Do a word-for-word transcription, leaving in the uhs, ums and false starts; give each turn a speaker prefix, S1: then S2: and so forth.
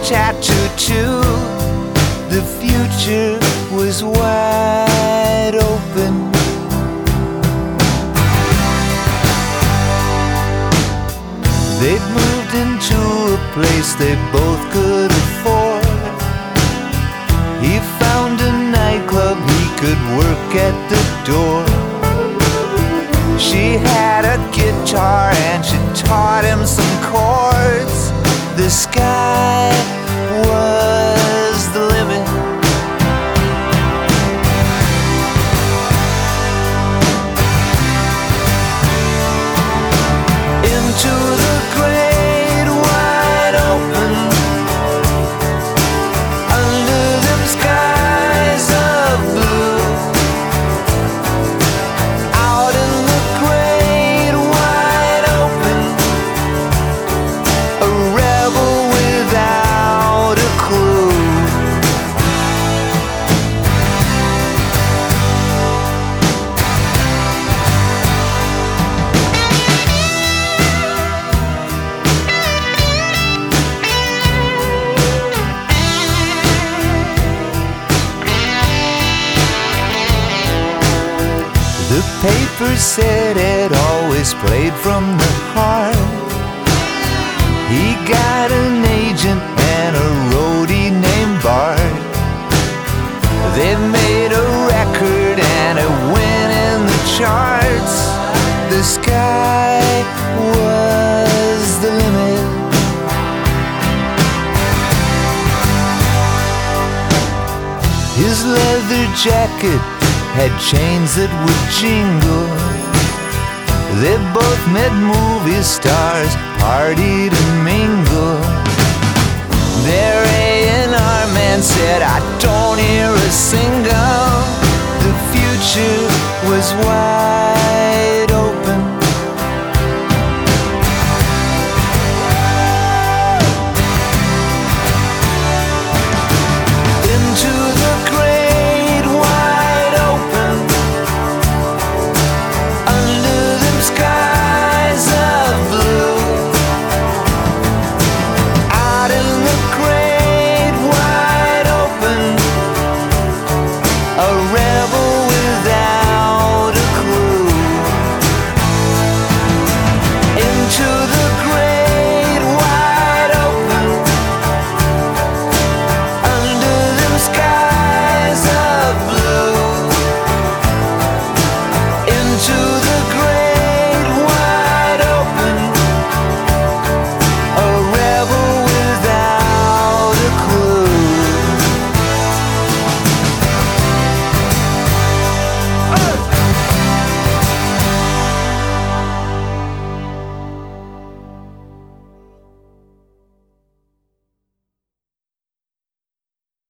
S1: tattoo too. The future was wide open. They'd moved into a place they both could afford. He found a nightclub he could work at the door. She had a guitar and she taught him some chords. The sky was the limit. Into the great wide open, under them skies of blue. Out in the great wide open, a rebel without a clue. The paper said it always played from the heart. He got an agent and a roadie named Bart. They made a record and it went in the charts. The sky was the limit. His leather jacket had chains that would jingle. They both met movie stars, partied and mingled. Their A and R man said, I don't hear a single